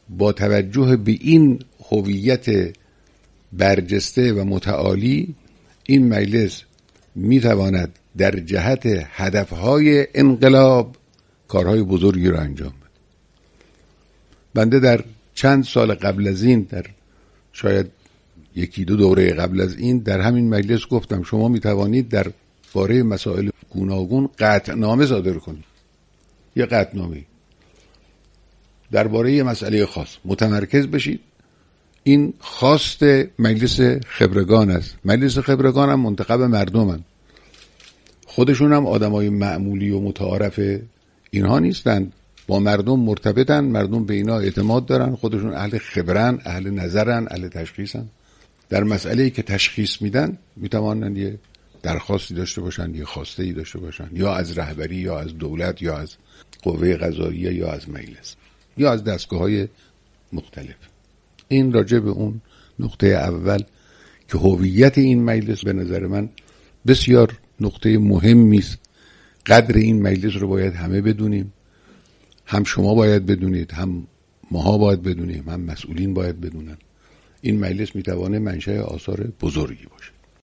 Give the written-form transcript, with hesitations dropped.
با توجه به این هویت برجسته و متعالی این مجلس میتواند در جهت هدفهای انقلاب کارهای بزرگی را انجام بده. بنده در چند سال قبل از این، در شاید یکی دو دوره قبل از این، در همین مجلس گفتم شما میتوانید در باره مسائل گوناگون قطعنامه صادر کنید. یه قطعنامه درباره یه مسئله خاص متمرکز بشید. این خواست مجلس خبرگان است. مجلس خبرگان هم منتخب مردمن، خودشون هم آدمای معمولی و متعارف اینها نیستن، با مردم مرتبطن، مردم به اینا اعتماد دارن، خودشون اهل خبرن، اهل نظرن، اهل تشخیصن. در مسئله‌ای که تشخیص میدن میتوانن یه درخواستی داشته باشن، یه خواسته‌ای داشته باشن، یا از رهبری یا از دولت یا از قوه قضاییه یا از مجلس یا از دستگاه‌های مختلف. این راجع به اون نقطه اول که هویت این مجلس به نظر من بسیار نقطه مهمی است. قدر این مجلس رو باید همه بدونیم، هم شما باید بدونید، هم ماها باید بدونیم، هم مسئولین باید بدونن. این مجلس میتوانه منشأ آثار بزرگی باشه.